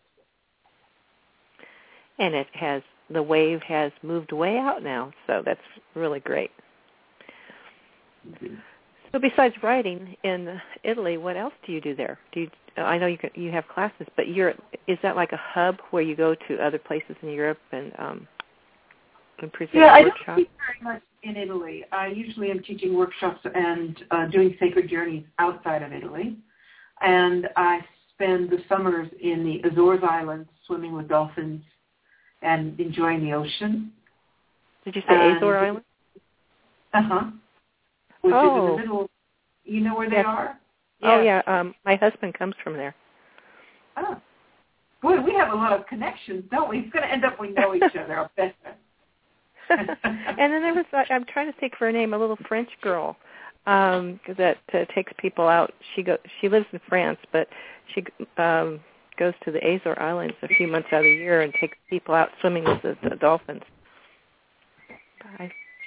And it has, the wave has moved way out now, so that's really great. Mm-hmm. So besides writing in Italy, what else do you do there? Do you, I know you can, you have classes, but you're, is that like a hub where you go to other places in Europe and, um, and present yeah, workshops? I don't teach very much in Italy. I usually am teaching workshops and uh, doing sacred journeys outside of Italy. And I spend the summers in the Azores Islands swimming with dolphins and enjoying the ocean. Did you say and, Azore Islands? Uh-huh. Which oh. is in the middle. You know where they yes. are? Oh, yeah. Um, my husband comes from there. Oh. Boy, we have a lot of connections, don't we? It's going to end up we know each other. I'll bet. And then there was, I'm trying to think for her name, a little French girl um, that uh, takes people out. She go, she lives in France, but she um, goes to the Azore Islands a few months out of the year and takes people out swimming with the, the dolphins. I,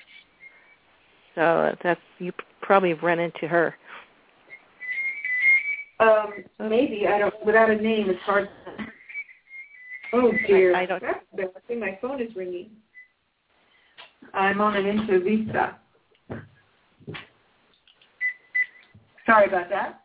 so that's, you probably have run into her. Um, maybe. I don't, without a name, it's hard. Oh, dear. I, I don't. That's embarrassing. My phone is ringing. I'm on an intervista. Sorry about that.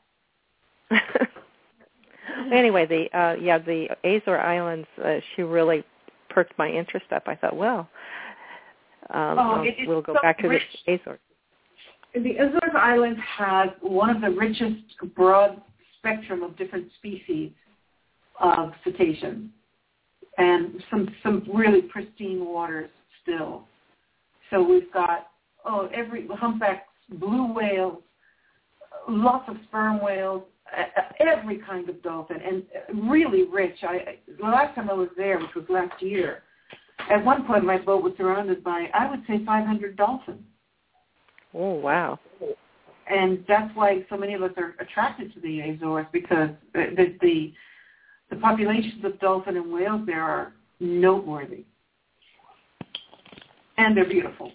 Anyway, the uh, yeah, the Azore Islands, uh, she really perked my interest up. I thought, well, um, oh, it, we'll go so back to rich. the Azores. The Azores Islands has one of the richest broad spectrum of different species of cetaceans, and some some really pristine waters still. So we've got, oh, every humpbacks, blue whales, lots of sperm whales, every kind of dolphin, and really rich. I, the last time I was there, which was last year, at one point my boat was surrounded by, I would say, five hundred dolphins. Oh, wow. And that's why so many of us are attracted to the Azores, because the, the, the populations of dolphin and whales there are noteworthy. And they're beautiful.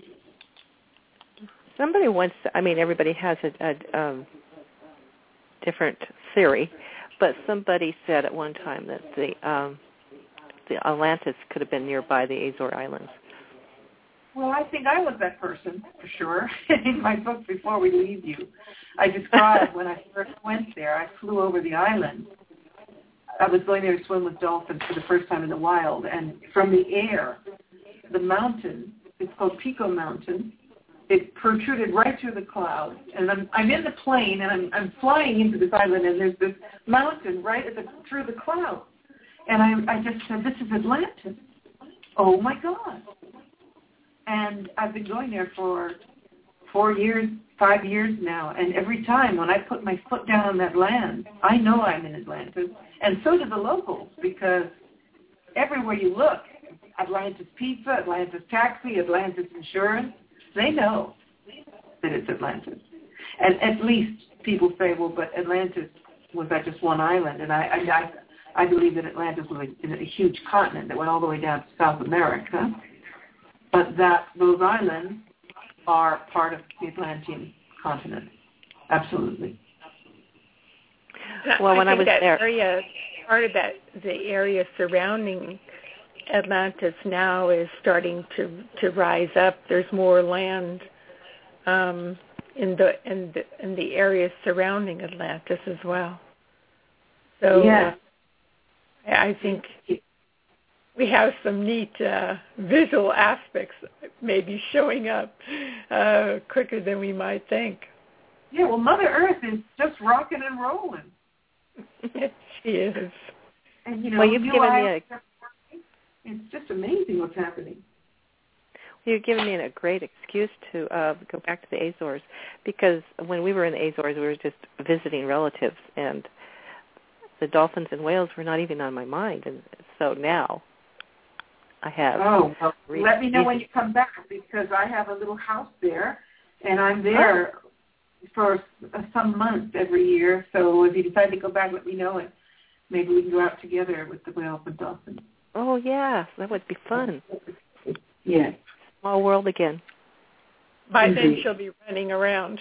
Somebody once, I mean, everybody has a, a um, different theory, but somebody said at one time that the um, the Atlantis could have been nearby the Azore Islands. Well, I think I was that person, for sure. In my book, Before We Leave You, I described when I first went there, I flew over the island. I was going there to swim with dolphins for the first time in the wild, and from the air, the mountain, it's called Pico Mountain, it protruded right through the clouds. And I'm, I'm in the plane, and I'm, I'm flying into this island, and there's this mountain right at the, through the clouds. And I, I just said, this is Atlantis. Oh, my God. And I've been going there for four years, five years now, and every time when I put my foot down on that land, I know I'm in Atlantis. And so do the locals, because everywhere you look, Atlantis Pizza, Atlantis Taxi, Atlantis Insurance, they know that it's Atlantis. And at least people say, well, but Atlantis was that just one island? And I I, I believe that Atlantis was a, a huge continent that went all the way down to South America, but that those islands are part of the Atlantean continent. Absolutely. Well, when I, I was that there, area, part of that, the area surrounding Atlantis now is starting to, to rise up. There's more land um, in the in the in the areas surrounding Atlantis as well. So yeah, uh, I think we have some neat uh, visual aspects maybe showing up uh, quicker than we might think. Yeah, well, Mother Earth is just rocking and rolling. She is. And, you know, well, you've you given I, me a, it's just amazing what's happening. You've given me a great excuse to uh, go back to the Azores, because when we were in the Azores, we were just visiting relatives, and the dolphins and whales were not even on my mind. And so now I have. Oh, well, re- let me know reason. when you come back, because I have a little house there, and I'm there oh. for some months every year. So if you decide to go back, let me know, and maybe we can go out together with the whales and dolphins. Oh, yeah, that would be fun. Yes. Small world again. By Indeed. then she'll be running around.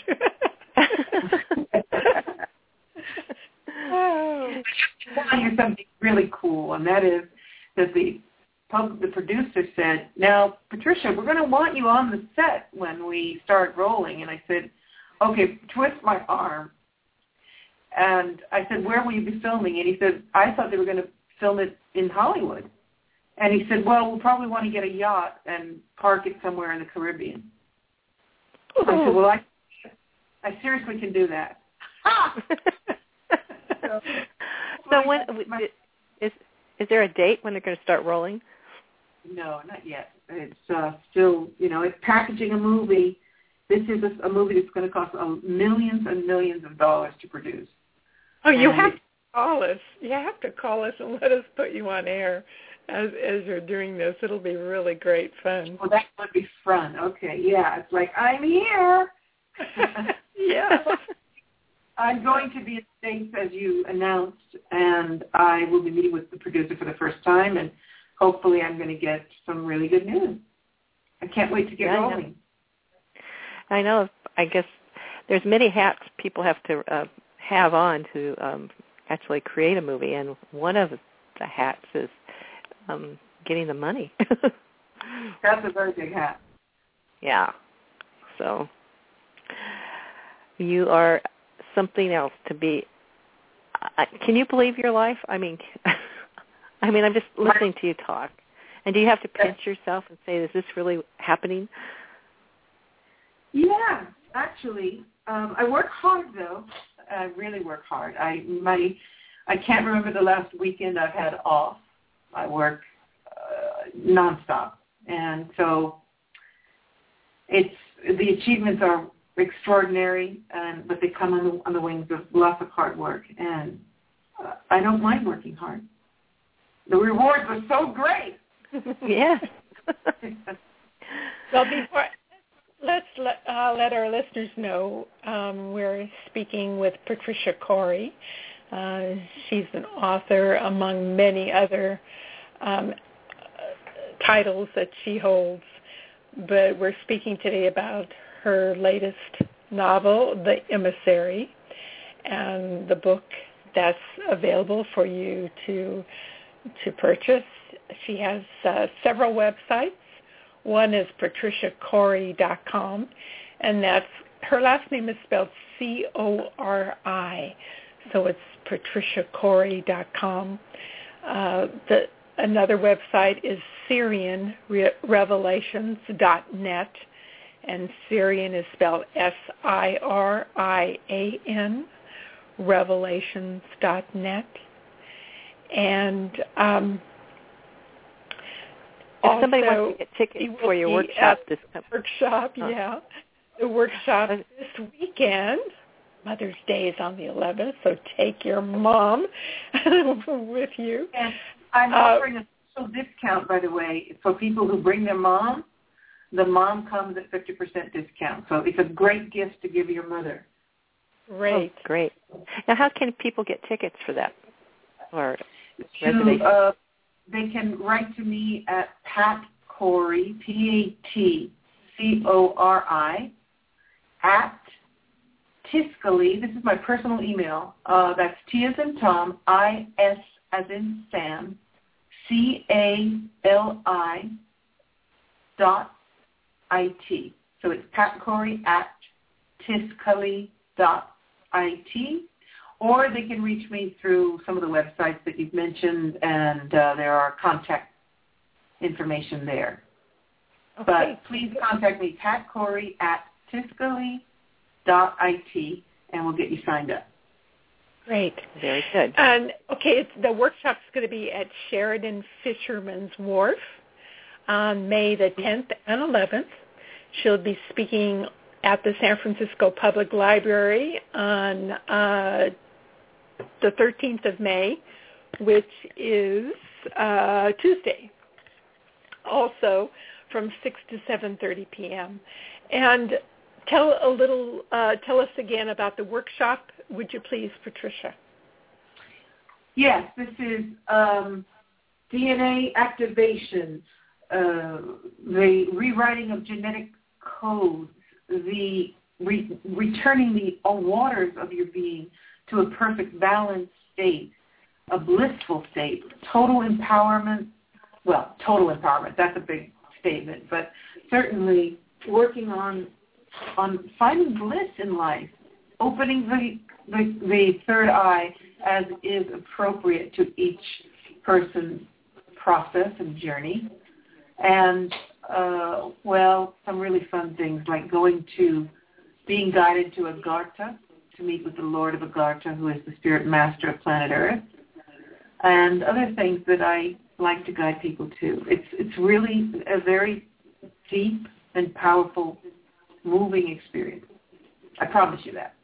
oh. I'll tell you something really cool, and that is that the pub, the producer said, "Now, Patricia, we're going to want you on the set when we start rolling." And I said, "Okay, twist my arm." And I said, "Where will you be filming?" And he said, "I thought they were going to film it in Hollywood." And he said, "Well, we'll probably want to get a yacht and park it somewhere in the Caribbean." Oh. I said, "Well, I, I seriously can do that." so, so when my, is is there a date when they're going to start rolling? No, not yet. It's uh, still, you know, it's packaging a movie. This is a, a movie that's going to cost uh, millions and millions of dollars to produce. Oh, you and have to call us. You have to call us and let us put you on air. As as you're doing this, it'll be really great fun. Well, that would be fun. Okay, yeah. It's like, I'm here. Yeah. I'm going to be in the States, as you announced, and I will be meeting with the producer for the first time, and hopefully I'm going to get some really good news. I can't wait to get yeah, rolling. I know. I know. I guess there's many hats people have to uh, have on to um, actually create a movie, and one of the hats is Um, getting the money. That's a very big hat. Yeah. So you are something else to be. Uh, can you believe your life? I mean, I mean, I'm just listening to you talk. And do you have to pinch yourself and say, "Is this really happening?" Yeah, actually, um, I work hard though. I really work hard. I my I can't remember the last weekend I've had off. I work uh, nonstop, and so it's the achievements are extraordinary, and but they come on the on the wings of lots of hard work, and uh, I don't mind working hard. The rewards are so great. Yes. Well, before let's let, uh, let our listeners know um, we're speaking with Patricia Cori. Uh, she's an author among many other um, titles that she holds, but we're speaking today about her latest novel, The Emissary, and the book that's available for you to to purchase. She has uh, several websites. One is patricia cori dot com, and that's her last name is spelled C O R I. So it's patricia cori dot com. Uh, the, another website is Sirian Revelations dot net, and Sirian is spelled S I R I A N, revelations dot net. And um, if somebody also, wants to get tickets for your workshop, this workshop, huh. yeah, the workshop this weekend. Mother's Day is on the eleventh, so take your mom with you. And I'm offering uh, a special discount, by the way, for people who bring their mom. The mom comes at fifty percent discount, so it's a great gift to give your mother. Great. Oh, great. Now, how can people get tickets for that? Or to, uh, they can write to me at Pat Cori, P A T C O R I, at Tiscali, this is my personal email, uh, that's T as in Tom, I S as in Sam, C A L I dot I T. So it's Pat Cori at Tiscali dot I T. Or they can reach me through some of the websites that you've mentioned, and uh, there are contact information there. Okay. But please contact me, Pat Corey at tiscali dot I T, and we'll get you signed up. Great. Very good. And okay, it's, the workshop's going to be at Sheridan Fisherman's Wharf on May the tenth and eleventh. She'll be speaking at the San Francisco Public Library on uh, the thirteenth of May, which is uh, Tuesday, also from six to seven thirty p.m. And tell a little, uh, tell us again about the workshop, would you please, Patricia? Yes, this is um, D N A activation, uh, the rewriting of genetic codes, the re- returning the waters of your being to a perfect balanced state, a blissful state, total empowerment. Well, total empowerment, that's a big statement, but certainly working on on finding bliss in life, opening the, the, the third eye as is appropriate to each person's process and journey. And, uh, well, some really fun things like going to, being guided to Agartha to meet with the Lord of Agartha, who is the spirit master of planet Earth, and other things that I like to guide people to. It's it's really a very deep and powerful, moving experience. I promise you that.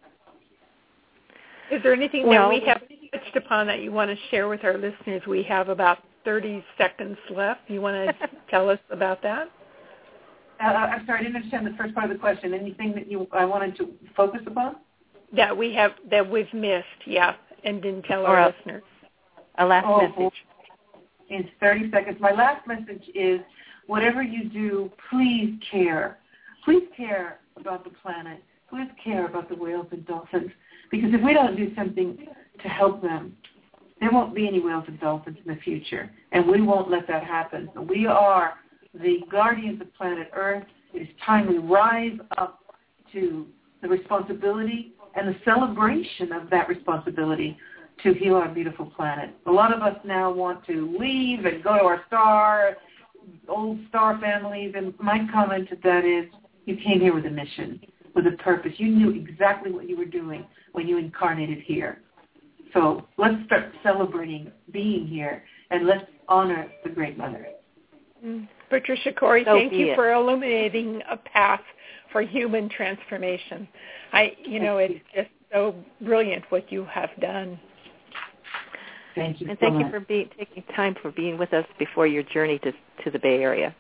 Is there anything well, that we have touched upon that you want to share with our listeners? We have about thirty seconds left. You want to tell us about that? Uh, I'm sorry, I didn't understand the first part of the question. Anything that you I wanted to focus upon? That we have, that we've missed, yeah, and didn't tell or our a, listeners. A last oh, message. In thirty seconds. My last message is, whatever you do, please care. Please care about the planet. Please care about the whales and dolphins. Because if we don't do something to help them, there won't be any whales and dolphins in the future. And we won't let that happen. We are the guardians of planet Earth. It is time we rise up to the responsibility and the celebration of that responsibility to heal our beautiful planet. A lot of us now want to leave and go to our star, old star families, and my comment to that is, you came here with a mission, with a purpose. You knew exactly what you were doing when you incarnated here. So let's start celebrating being here, and let's honor the Great Mother. Mm. Patricia Corey, so thank you it. for illuminating a path for human transformation. I, you know, it's just so brilliant what you have done. Thank you. And so thank much. you for being taking time for being with us before your journey to to the Bay Area.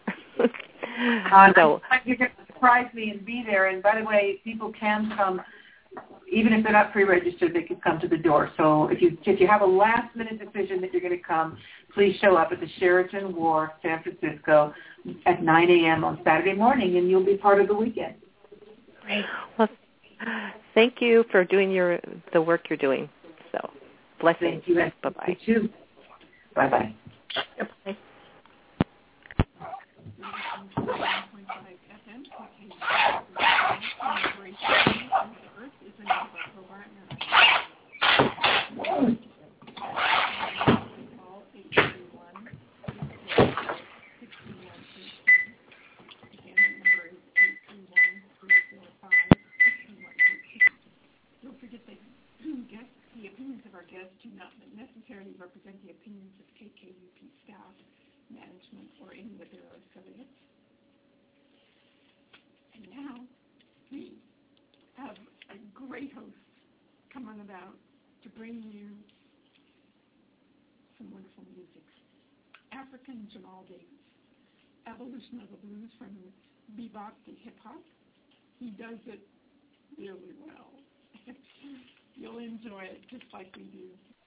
uh, so you're going to surprise me and be there. And by the way, people can come, even if they're not pre-registered, they can come to the door. So if you if you have a last minute decision that you're going to come, please show up at the Sheraton Wharf, San Francisco, at nine a.m. on Saturday morning, and you'll be part of the weekend. Great. Well, thank you for doing your the work you're doing. So, blessings. Thank you. Bye-bye. You too. Bye-bye. Bye. Don't forget that guests, the opinions of our guests do not necessarily represent the opinions of K K U P staff, management, or any of their affiliates. And now we have a great host coming about to bring you some wonderful music. African Jamal Davis, Evolution of the Blues from bebop to hip-hop. He does it really well. You'll enjoy it just like we do.